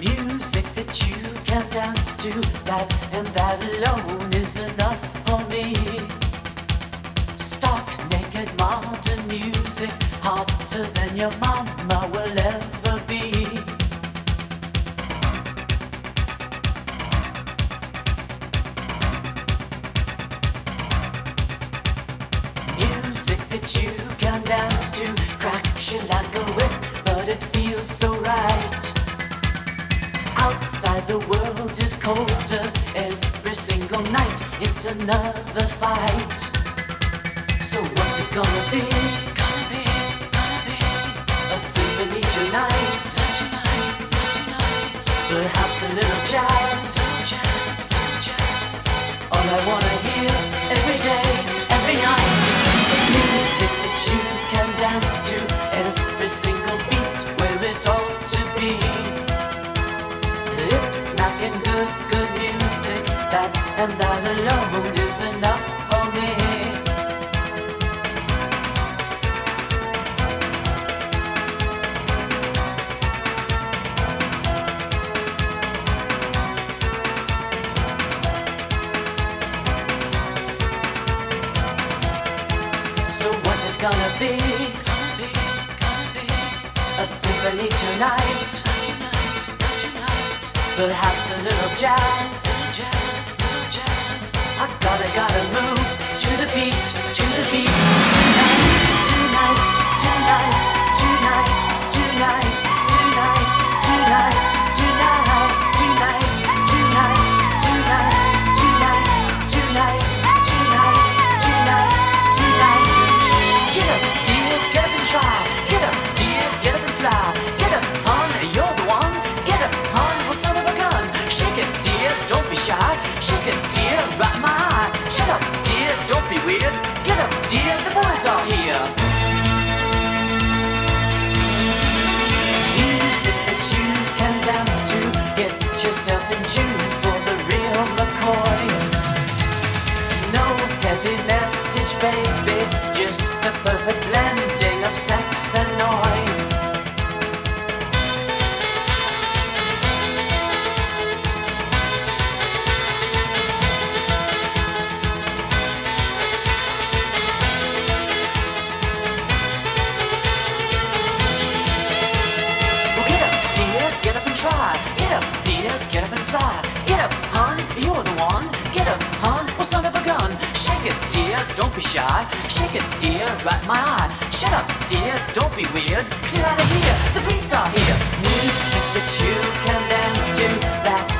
Music that you can dance to, that and that alone is enough for me. Stark, naked, modern music, hotter than your mama will ever be. Music that you can dance to, cracks you like a whip, but it feels so right. Outside the world is colder every single night. It's another fight. So what's it gonna be? A symphony tonight. Perhaps a little jazz. All I wanna hear every day, every night is music that you can dance to. Every single beat's where it ought to be. Lip-smacking good music, that and that alone is enough for me. So what's it gonna be? A symphony tonight. Perhaps a little jazz. I gotta move to the beat, to the beat. Tonight, tonight, tonight, tonight, tonight, tonight, tonight, tonight, tonight, tonight, tonight, tonight, tonight, tonight, tonight. Get up, dear, get up and try. Get up, dear, get up and fly. Get up, hon, you're the one. Get up, hon, well, son of a gun. Shake it, dear, don't be shy. Shake it, dear, right in my eye. Shut up, dear, don't be weird. Get up, dear, the boys are here. Music that you can dance to. Get yourself in tune for the real McCoy. No heavy message, baby. Just the perfect blending of sex and noise. Try. Get up, dear, get up and fly. Get up, hon, you're the one. Get up, hon, well, son of a gun. Shake it, dear, don't be shy. Shake it, dear, right in my eye. Shut up, dear, don't be weird. Clear out of here, the beasts are here. Music that you can dance to, that